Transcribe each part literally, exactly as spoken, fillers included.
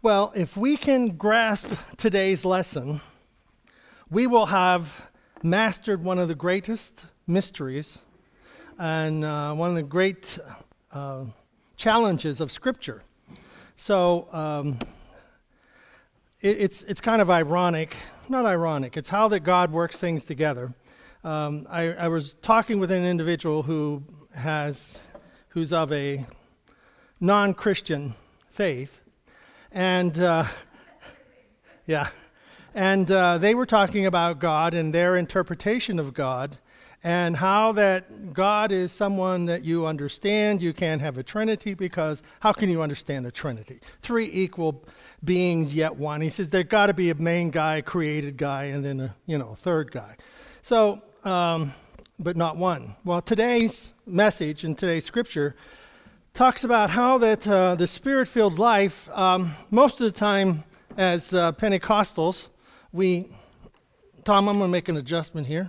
Well, if we can grasp today's lesson, we will have mastered one of the greatest mysteries and uh, one of the great uh, challenges of Scripture. So um, it, it's it's kind of ironic, not ironic, it's how that God works things together. Um, I, I was talking with an individual who has, who's of a non-Christian faith, and uh, yeah, and uh, they were talking about God and their interpretation of God, and how that God is someone that you understand. You can't have a Trinity because how can you understand the Trinity? Three equal beings yet one. He says there's got to be a main guy, created guy, and then a you know a third guy. So, um, but not one. Well, today's message and today's scripture talks about how that uh, the Spirit-filled life, um, most of the time as uh, Pentecostals, we, Tom, I'm going to make an adjustment here.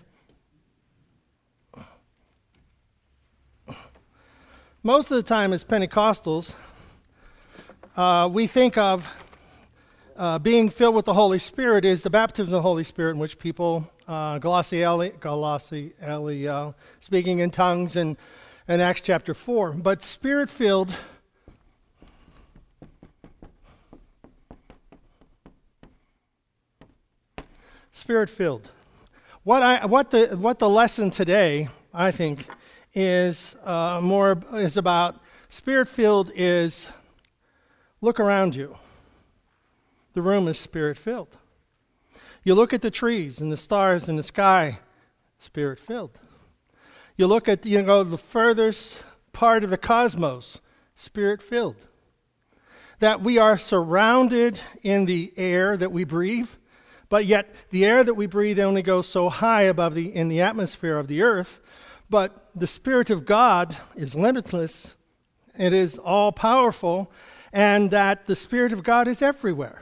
Most of the time as Pentecostals, uh, we think of uh, being filled with the Holy Spirit is the baptism of the Holy Spirit, in which people, uh, glossiali, glossiali, uh, speaking in tongues, and in Acts chapter four. But Spirit-filled, Spirit-filled. What I what the what the lesson today, I think, is uh, more is about Spirit-filled is look around you. The room is Spirit-filled. You look at the trees and the stars in the sky, Spirit-filled. You look at, you know, the furthest part of the cosmos, Spirit-filled. That we are surrounded in the air that we breathe, but yet the air that we breathe only goes so high above the in the atmosphere of the earth. But the Spirit of God is limitless. It is all-powerful, and that the Spirit of God is everywhere.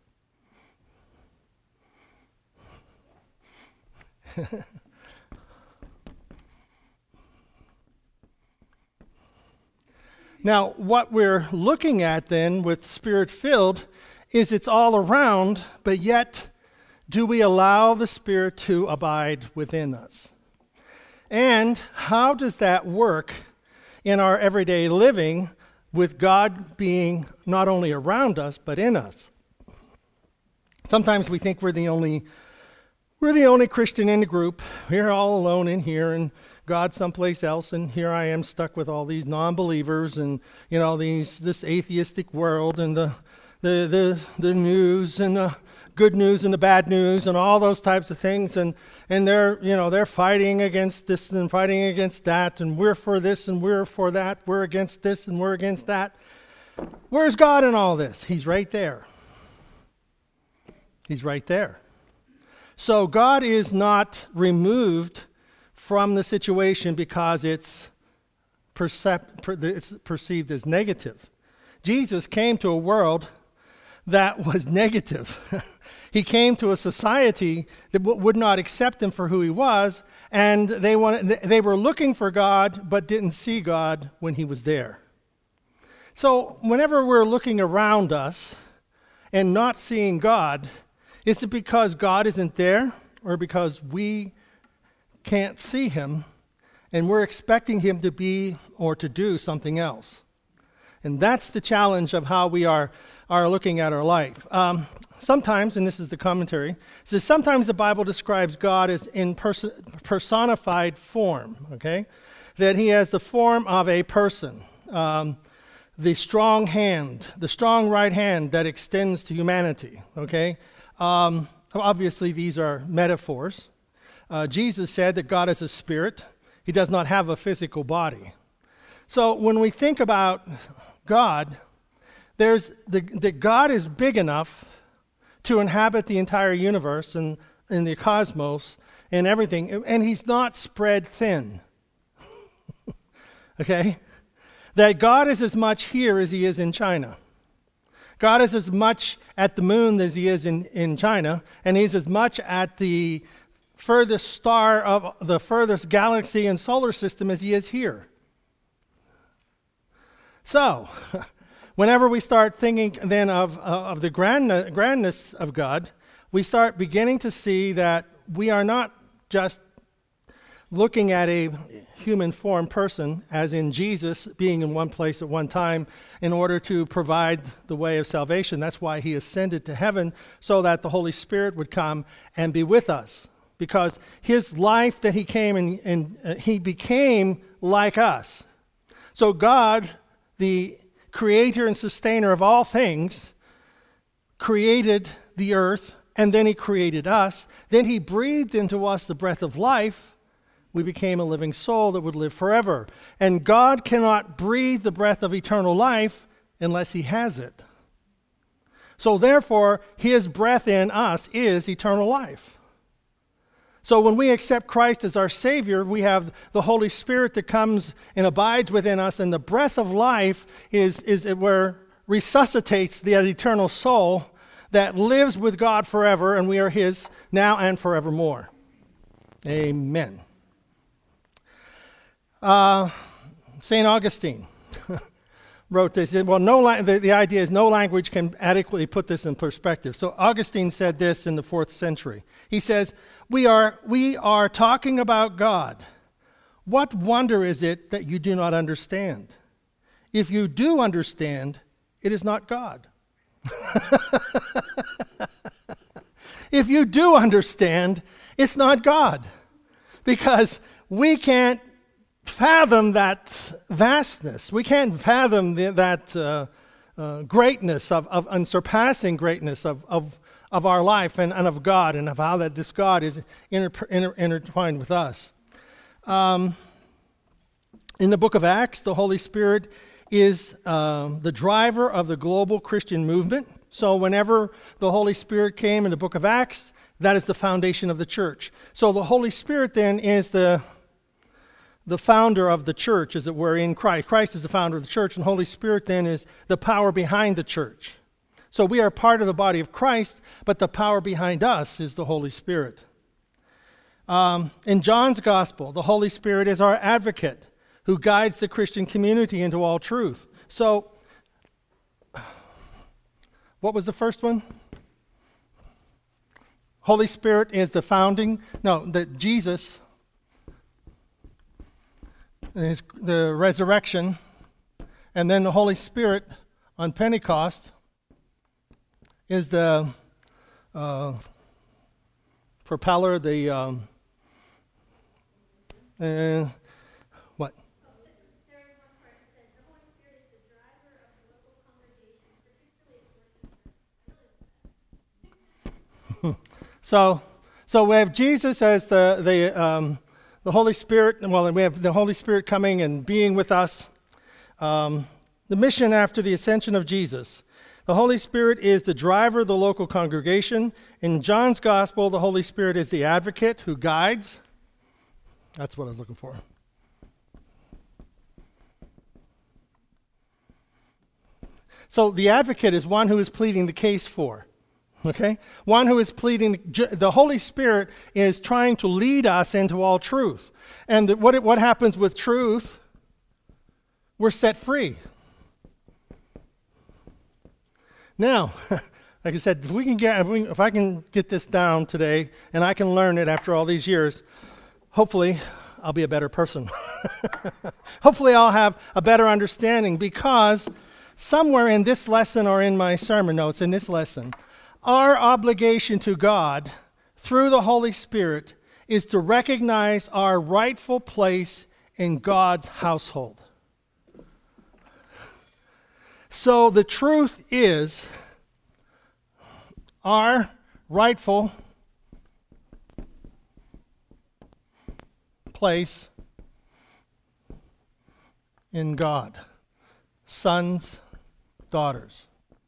Now, what we're looking at then with Spirit-filled is it's all around, but yet do we allow the Spirit to abide within us? And how does that work in our everyday living with God being not only around us, but in us? Sometimes we think we're the only we're the only Christian in the group. We're all alone in here, and God someplace else, and here I am stuck with all these non-believers and, you know, these this atheistic world and the the the, the news and the good news and the bad news and all those types of things, and and they're you know they're fighting against this and fighting against that, and we're for this and we're for that, we're against this and we're against that. Where's God in all this? He's right there. He's right there. So God is not removed from the situation because it's, percep- per- it's perceived as negative. Jesus came to a world that was negative. He came to a society that w- would not accept him for who he was, and they wanted, they were looking for God but didn't see God when he was there. So whenever we're looking around us and not seeing God, is it because God isn't there, or because we can't see him and we're expecting him to be or to do something else? And that's the challenge of how we are, are looking at our life. Um, sometimes, and this is the commentary, it says sometimes the Bible describes God as in person, personified form, okay? That he has the form of a person. Um, the strong hand, the strong right hand that extends to humanity, okay? Um, obviously, these are metaphors. Uh, Jesus said that God is a spirit. He does not have a physical body. So when we think about God, there's the, that God is big enough to inhabit the entire universe and, and the cosmos and everything, and he's not spread thin. Okay? That God is as much here as he is in China. God is as much at the moon as he is in, in China, and he's as much at the furthest star of the furthest galaxy and solar system as he is here. So, whenever we start thinking then of, uh, of the grand, grandness of God, we start beginning to see that we are not just looking at a human form person, as in Jesus being in one place at one time in order to provide the way of salvation. That's why he ascended to heaven, so that the Holy Spirit would come and be with us. Because his life that he came and, and uh, he became like us. So God, the creator and sustainer of all things, created the earth, and then he created us. Then he breathed into us the breath of life. We became a living soul that would live forever. And God cannot breathe the breath of eternal life unless he has it. So therefore, his breath in us is eternal life. So when we accept Christ as our Savior, we have the Holy Spirit that comes and abides within us, and the breath of life is, is where resuscitates the eternal soul that lives with God forever, and we are his now and forevermore. Amen. Uh, Saint Augustine wrote this. Well, no, la- the, the idea is no language can adequately put this in perspective. So Augustine said this in the fourth century. He says, we are, we are talking about God. What wonder is it that you do not understand? If you do understand, it is not God. If you do understand, it's not God. Because we can't fathom that vastness. We can't fathom the, that uh, uh, greatness of, of unsurpassing greatness of, of, of our life and, and of God, and of how that this God is inter, inter, intertwined with us. Um, in the book of Acts, the Holy Spirit is uh, the driver of the global Christian movement. So whenever the Holy Spirit came in the book of Acts, that is the foundation of the church. So the Holy Spirit then is the the founder of the church, as it were, in Christ. Christ is the founder of the church, and Holy Spirit then is the power behind the church. So we are part of the body of Christ, but the power behind us is the Holy Spirit. Um, in John's gospel, the Holy Spirit is our advocate who guides the Christian community into all truth. So, what was the first one? Holy Spirit is the founding, no, that Jesus, is the resurrection, and then the Holy Spirit on Pentecost is the uh, propeller, the um, uh, what? so, so we have Jesus as the the. Um, The Holy Spirit, well, we have the Holy Spirit coming and being with us. Um, the mission after the ascension of Jesus. The Holy Spirit is the driver of the local congregation. In John's gospel, the Holy Spirit is the advocate who guides. That's what I was looking for. So the advocate is one who is pleading the case for. Okay? One who is pleading, the Holy Spirit is trying to lead us into all truth. And what, what happens with truth? We're set free. Now, like I said, if we can get, if, we, if I can get this down today, and I can learn it after all these years, hopefully I'll be a better person. Hopefully I'll have a better understanding, because somewhere in this lesson or in my sermon notes, in this lesson, our obligation to God through the Holy Spirit is to recognize our rightful place in God's household. So the truth is, our rightful place in God. Sons, daughters.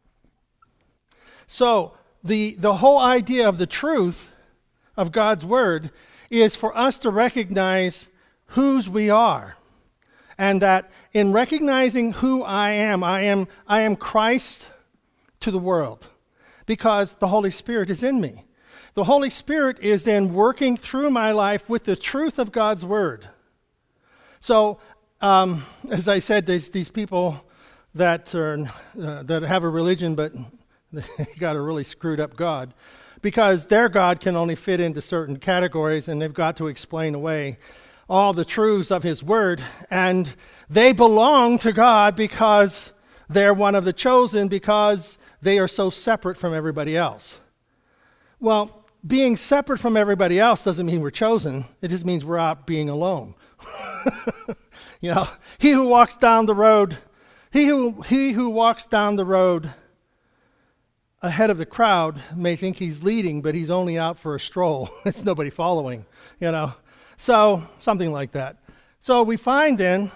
So, the, the whole idea of the truth of God's Word is for us to recognize whose we are. And that in recognizing who I am, I am, I am Christ to the world, because the Holy Spirit is in me. The Holy Spirit is then working through my life with the truth of God's Word. So, um, as I said, these, these people that are, uh, that have a religion, but they got a really screwed up God, because their God can only fit into certain categories, and they've got to explain away all the truths of his word, and they belong to God because they're one of the chosen, because they are so separate from everybody else. Well, being separate from everybody else doesn't mean we're chosen. It just means we're out being alone. You know, he who walks down the road, he who he who walks down the road ahead of the crowd may think he's leading, but he's only out for a stroll. It's nobody following, you know. So, something like that. So we find then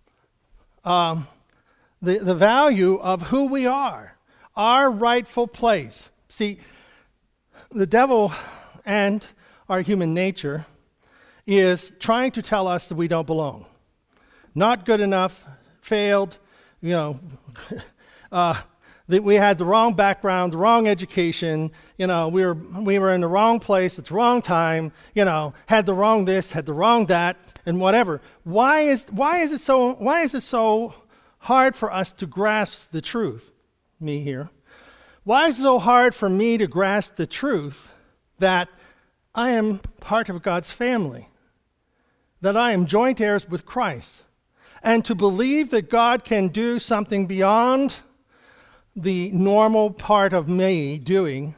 um, the, the value of who we are, our rightful place. See, the devil and our human nature is trying to tell us that we don't belong. Not good enough, failed, you know, uh, that we had the wrong background, the wrong education, you know, we were we were in the wrong place at the wrong time, you know, had the wrong this, had the wrong that, and whatever. Why is why is it so why is it so hard for us to grasp the truth? Me here. Why is it so hard for me to grasp the truth that I am part of God's family, that I am joint heirs with Christ, and to believe that God can do something beyond the normal part of me doing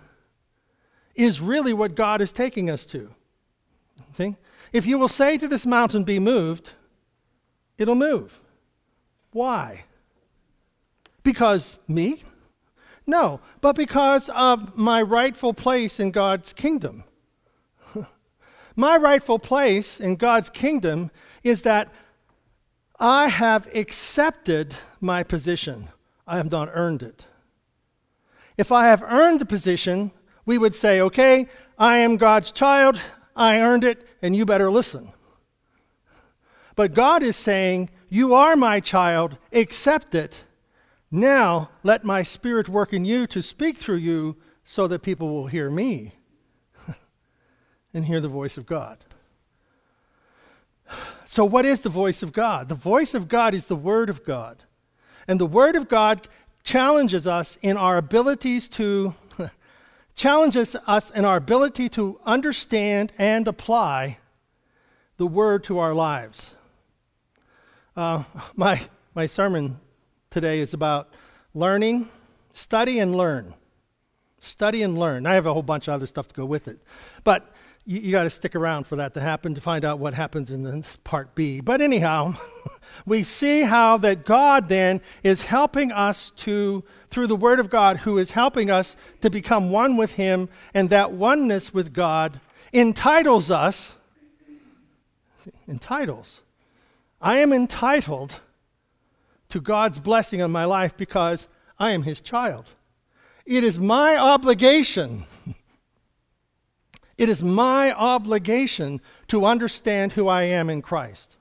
is really what God is taking us to. See? If you will say to this mountain, be moved, it'll move. Why? Because me? No, but because of my rightful place in God's kingdom. My rightful place in God's kingdom is that I have accepted my position. I have not earned it. If I have earned the position, we would say, okay, I am God's child, I earned it, and you better listen. But God is saying, you are my child, accept it. Now let my Spirit work in you to speak through you so that people will hear me and hear the voice of God. So what is the voice of God? The voice of God is the Word of God. And the Word of God challenges us in our abilities to, challenges us in our ability to understand and apply the Word to our lives. Uh, my, my sermon today is about learning, study and learn. Study and learn. I have a whole bunch of other stuff to go with it. But you, you got to stick around for that to happen to find out what happens in the part B. But anyhow, we see how that God then is helping us to, through the Word of God, who is helping us to become one with Him, and that oneness with God entitles us, entitles. I am entitled to God's blessing on my life because I am His child. It is my obligation, it is my obligation to understand who I am in Christ.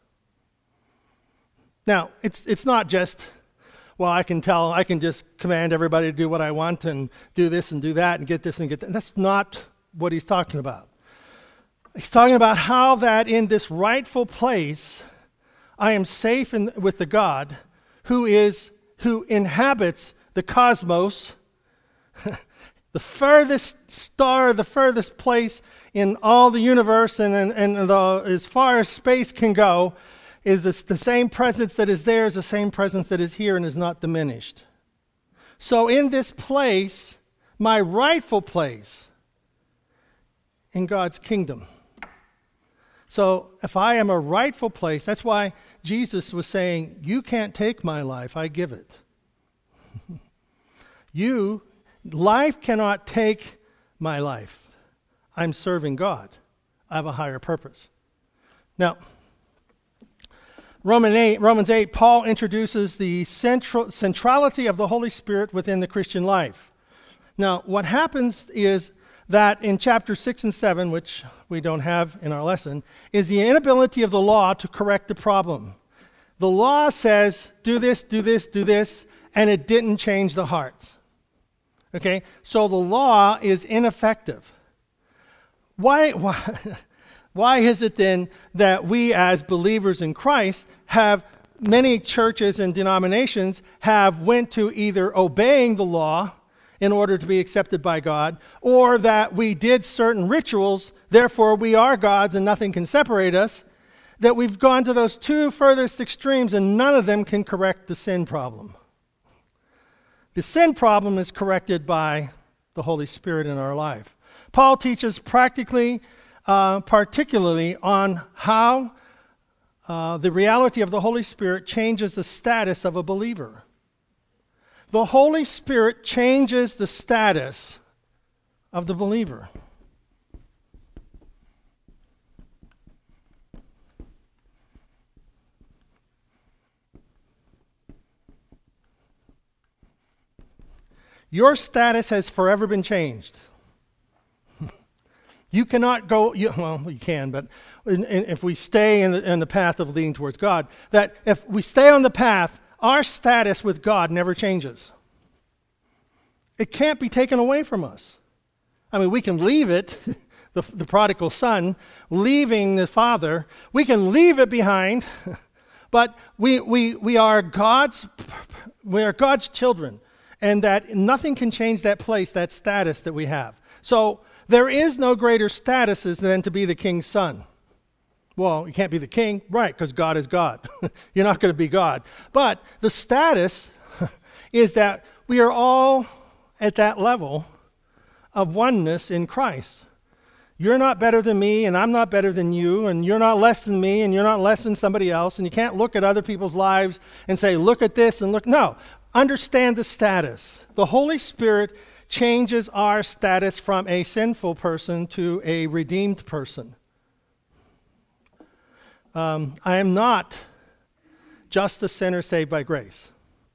Now, it's it's not just, well, I can tell, I can just command everybody to do what I want and do this and do that and get this and get that. That's not what he's talking about. He's talking about how that in this rightful place, I am safe in, with the God who is, who inhabits the cosmos, the furthest star, the furthest place in all the universe and, and, and the, as far as space can go, is this, the same presence that is there is the same presence that is here and is not diminished. So in this place, my rightful place in God's kingdom. So if I am a rightful place, that's why Jesus was saying, you can't take my life, I give it. you, life cannot take my life. I'm serving God. I have a higher purpose. Now, Romans eight, Romans eight, Paul introduces the central, centrality of the Holy Spirit within the Christian life. Now, what happens is that in chapter six and seven, which we don't have in our lesson, is the inability of the law to correct the problem. The law says, do this, do this, do this, and it didn't change the hearts. Okay? So the law is ineffective. Why, why, why is it then that we as believers in Christ have many churches and denominations have went to either obeying the law in order to be accepted by God, or that we did certain rituals, therefore we are gods and nothing can separate us, that we've gone to those two furthest extremes and none of them can correct the sin problem. The sin problem is corrected by the Holy Spirit in our life. Paul teaches practically, uh, particularly on how uh, the reality of the Holy Spirit changes the status of a believer. The Holy Spirit changes the status of the believer. Your status has forever been changed. You cannot go, you, well, you can, but in, in, if we stay in the, in the path of leading towards God, that if we stay on the path, our status with God never changes. It can't be taken away from us. I mean, we can leave it, the, the prodigal son, leaving the father. We can leave it behind, but we, we, we are God's, we are God's children, and that nothing can change that place, that status that we have. So there is no greater statuses than to be the king's son. Well, you can't be the king, right, because God is God. You're not going to be God. But the status is that we are all at that level of oneness in Christ. You're not better than me, and I'm not better than you, and you're not less than me, and you're not less than somebody else, and you can't look at other people's lives and say, look at this and look. No, understand the status. The Holy Spirit changes our status from a sinful person to a redeemed person. Um, I am not just a sinner saved by grace.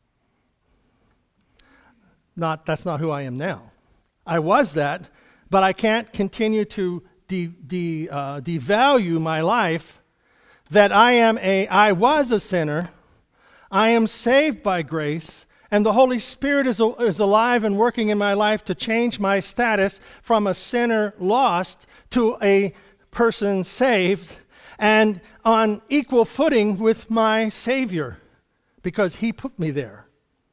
Not, that's not who I am now. I was that, but I can't continue to de, de, uh, devalue my life that I am a, I was a sinner, I am saved by grace, and the Holy Spirit is, is alive and working in my life to change my status from a sinner lost to a person saved, and on equal footing with my Savior, because he put me there.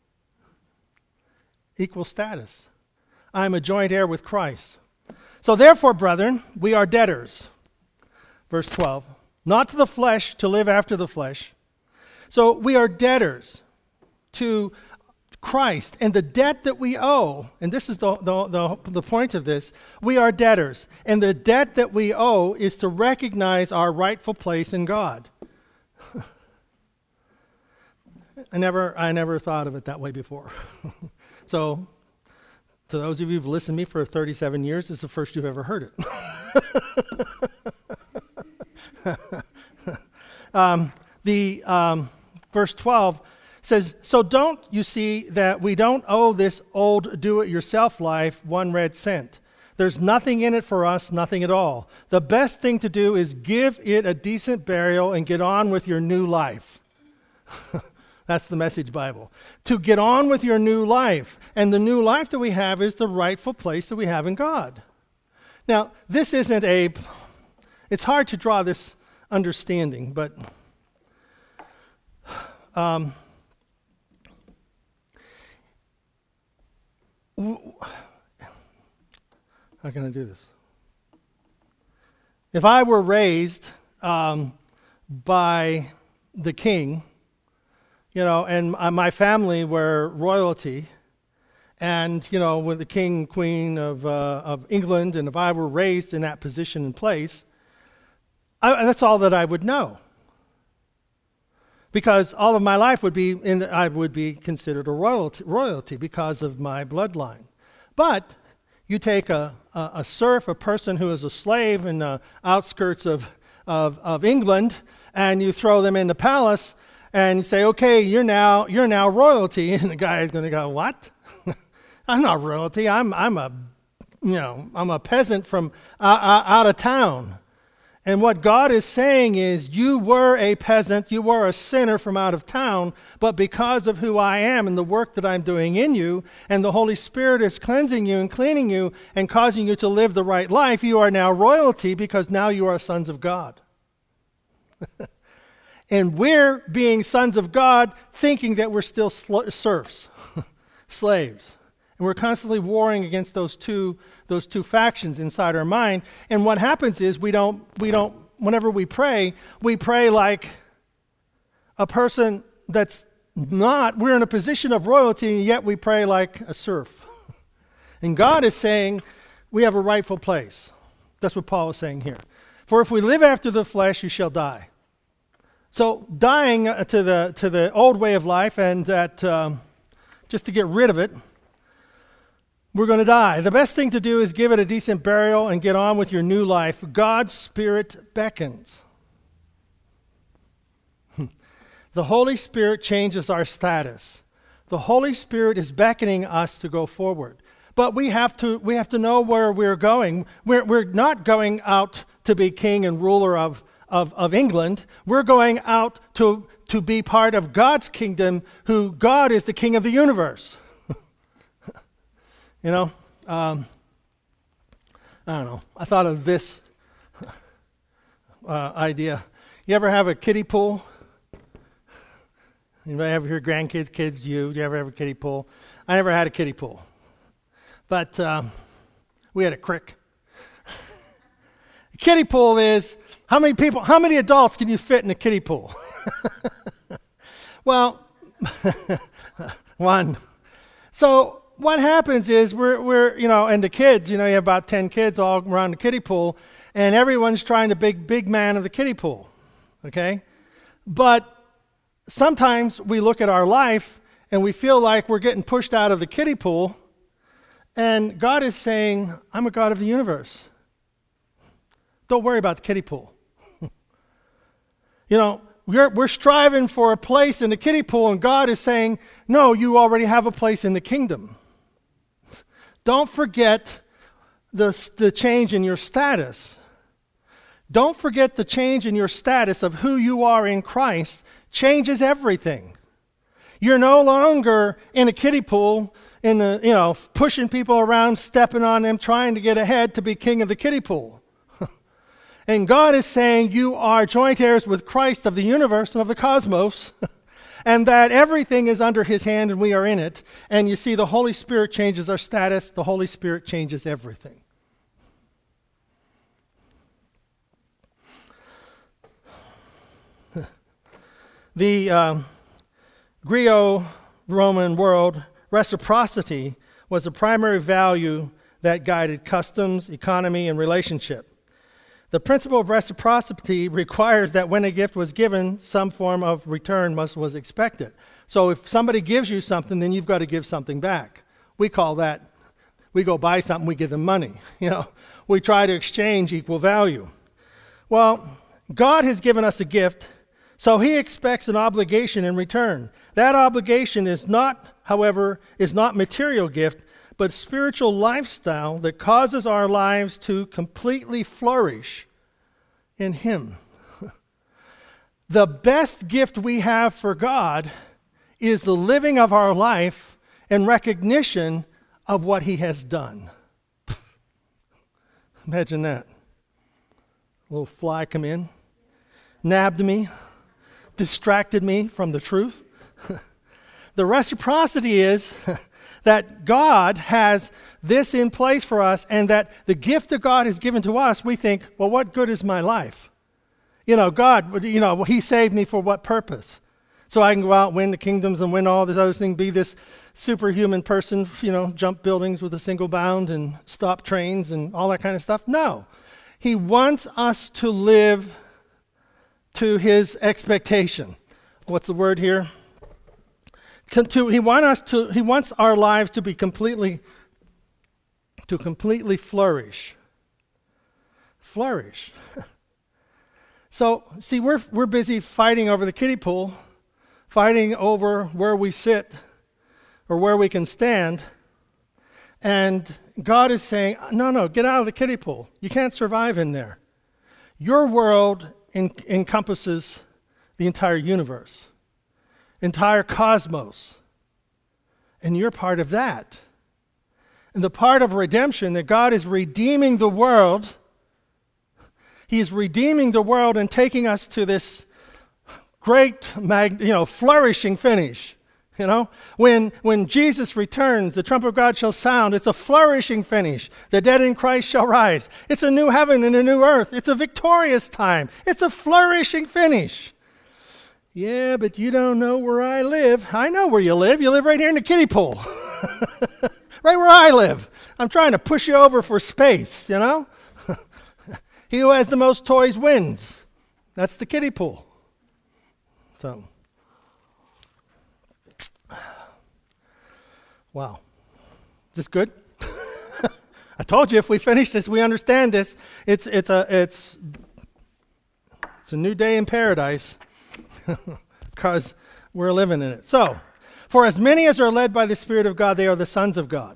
Equal status. I am a joint heir with Christ. So therefore, brethren, we are debtors. Verse twelve. Not to the flesh, to live after the flesh. So we are debtors to Christ, and the debt that we owe, and this is the, the, the, the point of this, we are debtors, and the debt that we owe is to recognize our rightful place in God. I never, I never thought of it that way before. So, to those of you who've listened to me for thirty-seven years, this is the first you've ever heard it. um, the um, verse twelve says, so don't you see that we don't owe this old do-it-yourself life one red cent. There's nothing in it for us, nothing at all. The best thing to do is give it a decent burial and get on with your new life. That's the Message Bible. To get on with your new life. And the new life that we have is the rightful place that we have in God. Now, this isn't a, it's hard to draw this understanding, but um, how can I do this? If I were raised um, by the king, you know, and my family were royalty, and, you know, with the king, queen of uh, of England, and if I were raised in that position and place, I, that's all that I would know. Because all of my life would be, in the, I would be considered a royalty, royalty because of my bloodline. But you take a, a, a serf, a person who is a slave in the outskirts of, of, of England, and you throw them in the palace, and you say, okay, you're now you're now royalty. And the guy is going to go, what? I'm not royalty. I'm I'm a, you know, I'm a peasant from uh, out of town. And what God is saying is, you were a peasant, you were a sinner from out of town, but because of who I am and the work that I'm doing in you, and the Holy Spirit is cleansing you and cleaning you and causing you to live the right life, you are now royalty because now you are sons of God. And we're being sons of God thinking that we're still sl- serfs, slaves. And we're constantly warring against those two those two factions inside our mind. And what happens is we don't we don't whenever we pray, we pray like a person that's not, we're in a position of royalty, and yet we pray like a serf. And God is saying we have a rightful place. That's what Paul is saying here. For if we live after the flesh, you shall die. So dying to the to the old way of life, and that um, just to get rid of it, we're going to die. The best thing to do is give it a decent burial and get on with your new life. God's Spirit beckons. The Holy Spirit changes our status. The Holy Spirit is beckoning us to go forward. But we have to we have to know where we're going. We're, we're not going out to be king and ruler of, of, of England. We're going out to, to be part of God's kingdom, who God is the king of the universe. You know, um, I don't know. I thought of this uh, idea. You ever have a kiddie pool? Anybody ever hear grandkids, kids, you? Do you ever have a kiddie pool? I never had a kiddie pool. But um, we had a crick. A kiddie pool is, how many people, how many adults can you fit in a kiddie pool? Well, one. So what happens is we're, we're, you know, and the kids, you know, you have about ten kids all around the kiddie pool, and everyone's trying to be big man of the kiddie pool, okay? But sometimes we look at our life and we feel like we're getting pushed out of the kiddie pool, and God is saying, I'm a God of the universe. Don't worry about the kiddie pool. You know, we're, we're striving for a place in the kiddie pool, and God is saying, no, you already have a place in the kingdom. Don't forget the, the change in your status. Don't forget the change in your status of who you are in Christ changes everything. You're no longer in a kiddie pool, in the, you know, pushing people around, stepping on them, trying to get ahead to be king of the kiddie pool. And God is saying you are joint heirs with Christ of the universe and of the cosmos, and that everything is under his hand and we are in it. And you see, the Holy Spirit changes our status. The Holy Spirit changes everything. The um, Greco-Roman world, reciprocity was the primary value that guided customs, economy, and relationship. The principle of reciprocity requires that when a gift was given, some form of return must was expected. So if somebody gives you something, then you've got to give something back. We call that, we go buy something, we give them money. You know, we try to exchange equal value. Well, God has given us a gift, so he expects an obligation in return. That obligation is not, however, is not material gift, but spiritual lifestyle that causes our lives to completely flourish in him. The best gift we have for God is the living of our life in recognition of what he has done. Imagine that. A little fly come in, nabbed me, distracted me from the truth. The reciprocity is that God has this in place for us, and that the gift that God has given to us, we think, well, what good is my life? You know, God, you know, he saved me for what purpose? So I can go out and win the kingdoms and win all this other thing, be this superhuman person, you know, jump buildings with a single bound and stop trains and all that kind of stuff? No. He wants us to live to his expectation. What's the word here? To, he, want us to, he wants our lives to be completely, to completely flourish. Flourish. So, see, we're, we're busy fighting over the kiddie pool, fighting over where we sit or where we can stand. And God is saying, no, no, get out of the kiddie pool. You can't survive in there. Your world en- encompasses the entire universe. Entire cosmos. And you're part of that. And the part of redemption, that God is redeeming the world. He is redeeming the world and taking us to this great, mag, you know, flourishing finish. You know, when when Jesus returns, the trumpet of God shall sound. It's a flourishing finish. The dead in Christ shall rise. It's a new heaven and a new earth. It's a victorious time. It's a flourishing finish. Yeah, but you don't know where I live. I know where you live. You live right here in the kiddie pool. Right where I live. I'm trying to push you over for space, you know. He who has the most toys wins. That's the kiddie pool. So. Wow. Is this good? I told you if we finish this, we understand this. It's it's a it's it's a new day in paradise because we're living in it. So, for as many as are led by the Spirit of God, they are the sons of God.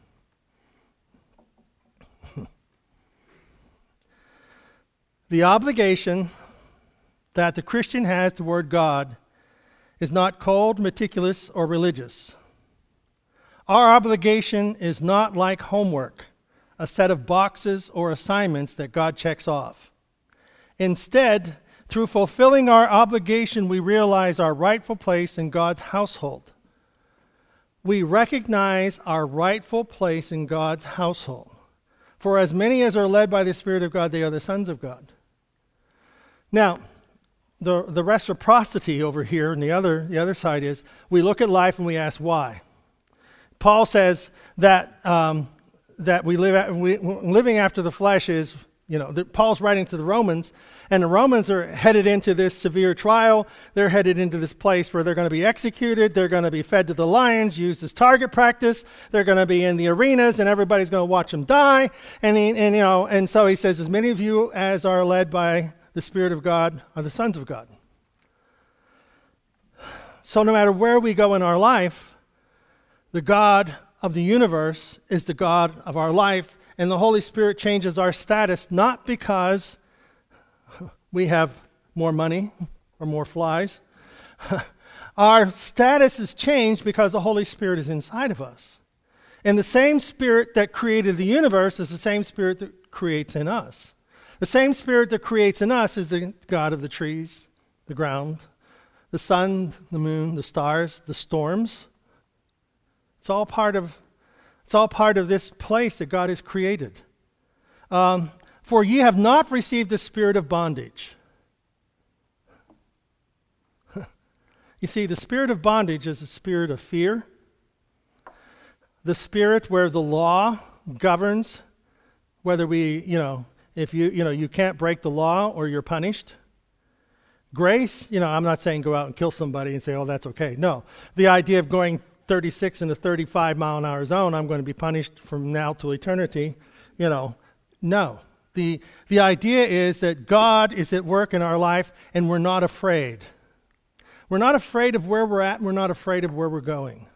The obligation that the Christian has toward God is not cold, meticulous, or religious. Our obligation is not like homework, a set of boxes or assignments that God checks off. Instead, through fulfilling our obligation, we realize our rightful place in God's household. We recognize our rightful place in God's household. For as many as are led by the Spirit of God, they are the sons of God. Now, the, the reciprocity over here and the other, the other side is we look at life and we ask why. Paul says that um, that we live we, living after the flesh is, you know, that Paul's writing to the Romans, and the Romans are headed into this severe trial. They're headed into this place where they're going to be executed. They're going to be fed to the lions, used as target practice. They're going to be in the arenas, and everybody's going to watch them die. And he, and you know, and so he says, as many of you as are led by the Spirit of God are the sons of God. So no matter where we go in our life, the God of the universe is the God of our life, and the Holy Spirit changes our status not because we have more money or more flies. Our status is changed because the Holy Spirit is inside of us. And the same Spirit that created the universe is the same Spirit that creates in us. The same Spirit that creates in us is the God of the trees, the ground, the sun, the moon, the stars, the storms. It's all part of, it's all part of this place that God has created. Um, For ye have not received the spirit of bondage. You see, the spirit of bondage is a spirit of fear, the spirit where the law governs whether we, you know, if you, you know, you can't break the law or you're punished. Grace, you know, I'm not saying go out and kill somebody and say, oh, that's okay. No, the idea of going thirty-six in a thirty-five mile an hour zone, I'm going to be punished from now till eternity, you know, no. The, the idea is that God is at work in our life and we're not afraid. We're not afraid of where we're at and we're not afraid of where we're going.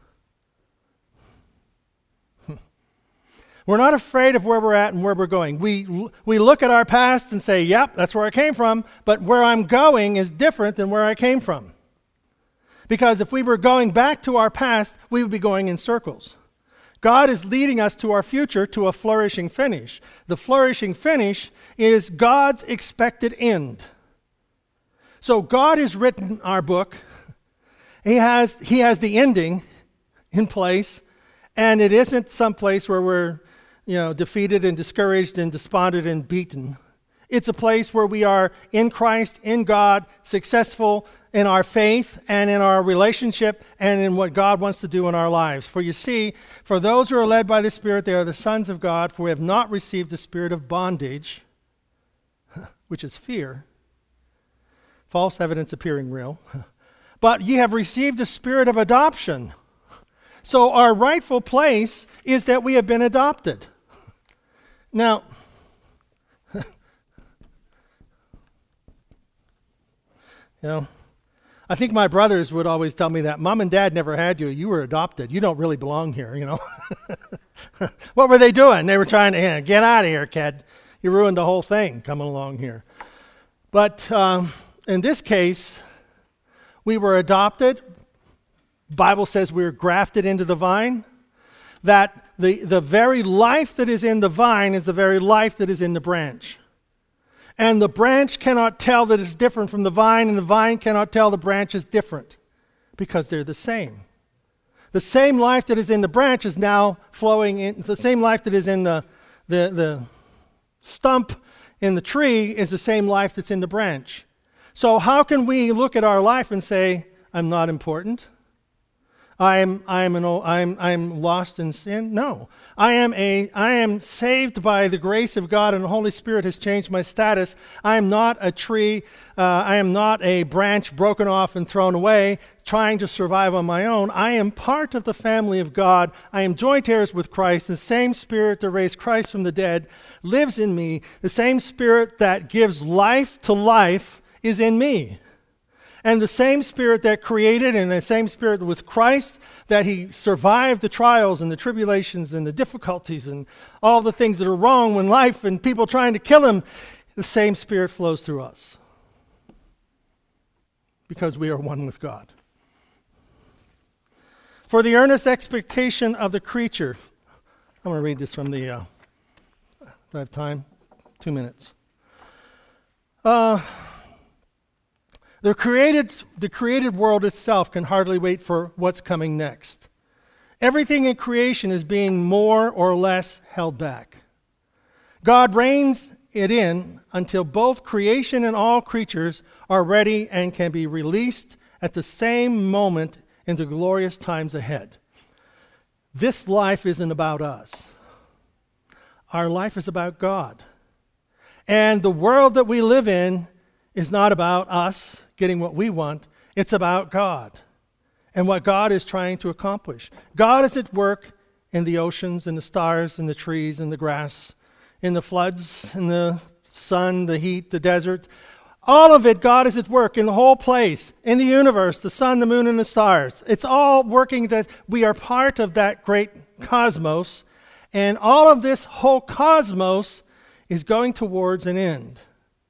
We're not afraid of where we're at and where we're going. We, we look at our past and say, yep, that's where I came from, but where I'm going is different than where I came from. Because if we were going back to our past, we would be going in circles. God is leading us to our future, to a flourishing finish. The flourishing finish is God's expected end. So God has written our book. He has, he has the ending in place, and it isn't some place where we're, you know, defeated and discouraged and despondent and beaten. It's a place where we are in Christ, in God, successful in our faith and in our relationship and in what God wants to do in our lives. For you see, for those who are led by the Spirit, they are the sons of God, for we have not received the spirit of bondage, which is fear, false evidence appearing real, but ye have received the spirit of adoption. So our rightful place is that we have been adopted. Now, you know, I think my brothers would always tell me that, Mom and Dad never had you. You were adopted. You don't really belong here, you know. What were they doing? They were trying to, yeah, get out of here, kid. You ruined the whole thing coming along here. But um, in this case, we were adopted. Bible says we were grafted into the vine. That the, the very life that is in the vine is the very life that is in the branch. And the branch cannot tell that it's different from the vine, and the vine cannot tell the branch is different, because they're the same. The same life that is in the branch is now flowing in, the same life that is in the, the, the stump in the tree is the same life that's in the branch. So how can we look at our life and say, I'm not important? I am I am an I am I am lost in sin? No. I am a I am saved by the grace of God, and the Holy Spirit has changed my status. I am not a tree. Uh, I am not a branch broken off and thrown away, trying to survive on my own. I am part of the family of God. I am joint heirs with Christ. The same Spirit that raised Christ from the dead lives in me. The same Spirit that gives life to life is in me. And the same Spirit that created, and the same Spirit with Christ, that he survived the trials and the tribulations and the difficulties and all the things that are wrong in life and people trying to kill him, the same Spirit flows through us. Because we are one with God. For the earnest expectation of the creature. I'm going to read this from the, uh, do I have time? Two minutes. Uh... The created, the created world itself can hardly wait for what's coming next. Everything in creation is being more or less held back. God reins it in until both creation and all creatures are ready and can be released at the same moment in the glorious times ahead. This life isn't about us. Our life is about God. And the world that we live in is not about us getting what we want. It's about God and what God is trying to accomplish. God is at work in the oceans and the stars and the trees and the grass, in the floods and the sun, the heat, the desert. All of it, God is at work in the whole place, in the universe, the sun, the moon, and the stars. It's all working that we are part of that great cosmos, and all of this whole cosmos is going towards an end.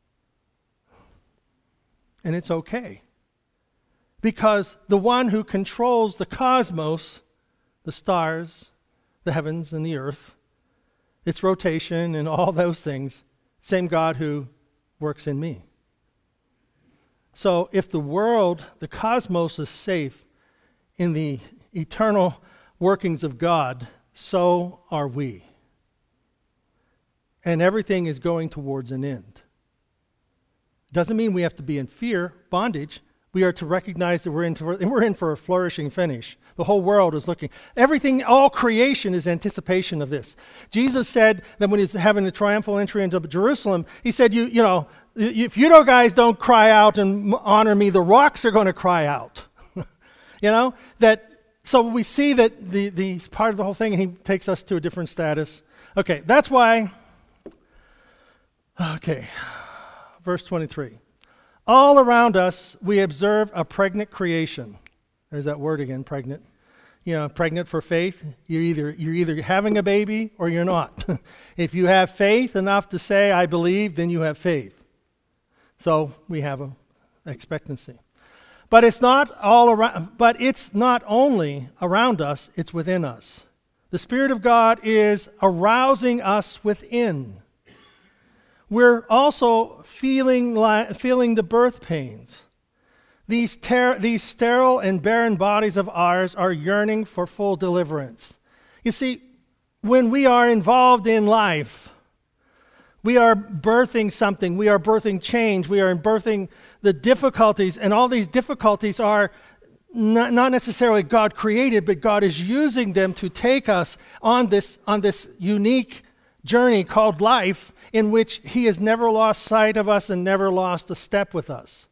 And it's okay. Because the one who controls the cosmos, the stars, the heavens, and the earth, its rotation and all those things, same God who works in me. So if the world, the cosmos is safe in the eternal workings of God, so are we. And everything is going towards an end. Doesn't mean we have to be in fear, bondage. We are to recognize that we're in for, we're in for a flourishing finish. The whole world is looking. Everything, all creation is anticipation of this. Jesus said that when he's having the triumphal entry into Jerusalem, he said, "You, you know, if you know guys don't cry out and honor me, the rocks are going to cry out." you know that. So we see that the the part of the whole thing, and he takes us to a different status. Okay, that's why. Okay. Verse twenty-three. All around us, we observe a pregnant creation. There's that word again, pregnant. You know, pregnant for faith. You're either you're either having a baby or you're not. If you have faith enough to say, I believe, then you have faith. So we have an expectancy. But it's not all around, but it's not only around us, it's within us. The Spirit of God is arousing us within. We're also feeling li- feeling the birth pains. These, ter- these sterile and barren bodies of ours are yearning for full deliverance. You see, when we are involved in life, we are birthing something. We are birthing change. We are birthing the difficulties, and all these difficulties are not, not necessarily God created, but God is using them to take us on this on this unique journey called life, in which he has never lost sight of us and never lost a step with us.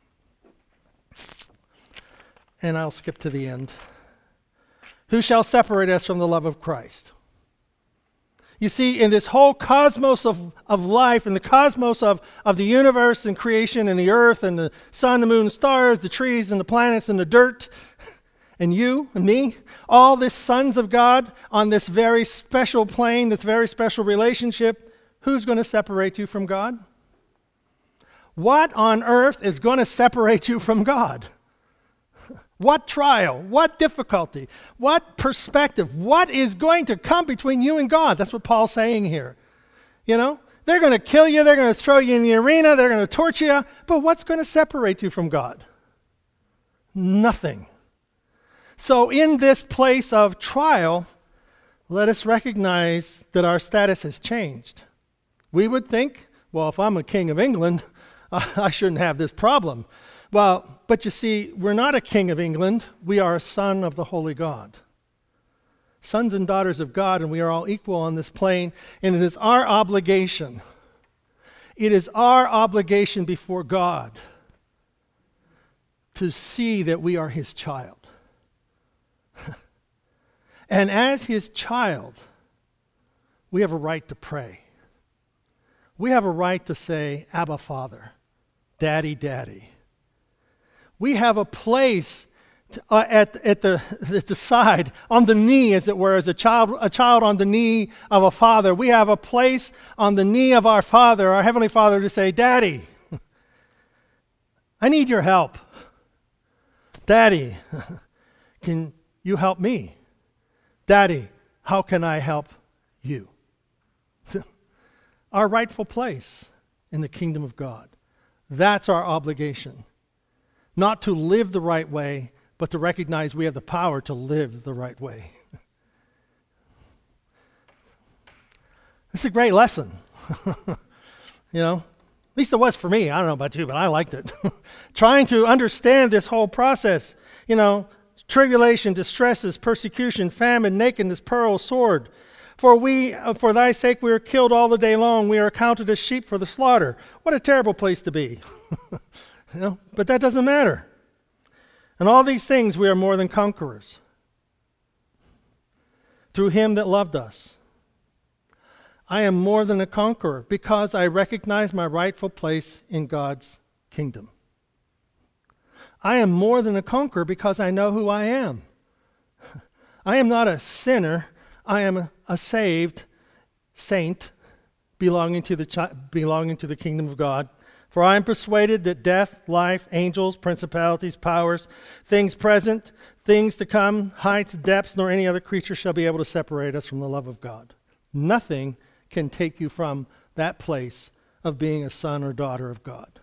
And I'll skip to the end. Who shall separate us from the love of Christ? You see, in this whole cosmos of, of life, in the cosmos of, of the universe and creation and the earth and the sun, the moon, the stars, the trees and the planets and the dirt, and you and me, all this sons of God on this very special plane, this very special relationship, who's going to separate you from God? What on earth is going to separate you from God? What trial? What difficulty? What perspective? What is going to come between you and God? That's what Paul's saying here. You know, They're going to kill you. They're going to throw you in the arena. They're going to torture you. But what's going to separate you from God? Nothing. So in this place of trial, let us recognize that our status has changed. We would think, well, if I'm a king of England, I shouldn't have this problem. Well, but you see, we're not a king of England. We are a son of the Holy God. Sons and daughters of God, and we are all equal on this plane, and it is our obligation. It is our obligation before God to see that we are his child. And as his child, we have a right to pray. We have a right to say, Abba, Father, Daddy, Daddy. We have a place to, uh, at, at, the, at the side, on the knee, as it were, as a child, a child on the knee of a father. We have a place on the knee of our Father, our Heavenly Father, to say, Daddy, I need your help. Daddy, can you help me? Daddy, how can I help you? Our rightful place in the kingdom of God. That's our obligation. Not to live the right way, but to recognize we have the power to live the right way. It's a great lesson. You know, at least it was for me. I don't know about you, but I liked it. Trying to understand this whole process, you know, tribulation, distresses, persecution, famine, nakedness, peril, sword. For we, for thy sake, we are killed all the day long. We are accounted as sheep for the slaughter. What a terrible place to be. You know, but that doesn't matter. And all these things we are more than conquerors through him that loved us. I am more than a conqueror because I recognize my rightful place in God's kingdom. I am more than a conqueror because I know who I am. I am not a sinner. I am a, a saved saint belonging to the chi- belonging to the kingdom of God. For I am persuaded that death, life, angels, principalities, powers, things present, things to come, heights, depths, nor any other creature shall be able to separate us from the love of God. Nothing can take you from that place of being a son or daughter of God.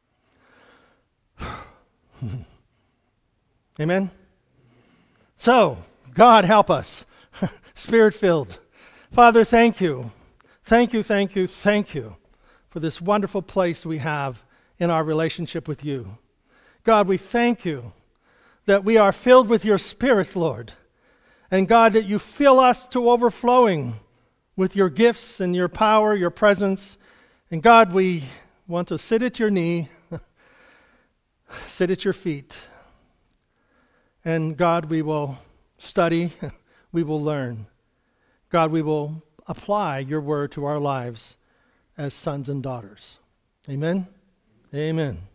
Amen? So, God help us. Spirit-filled. Father, thank you. Thank you, thank you, thank you for this wonderful place we have in our relationship with you. God, we thank you that we are filled with your Spirit, Lord. And God, that you fill us to overflowing with your gifts and your power, your presence. And God, we want to sit at your knee, sit at your feet. And God, we will study, we will learn. God, we will apply your word to our lives as sons and daughters. Amen? Amen.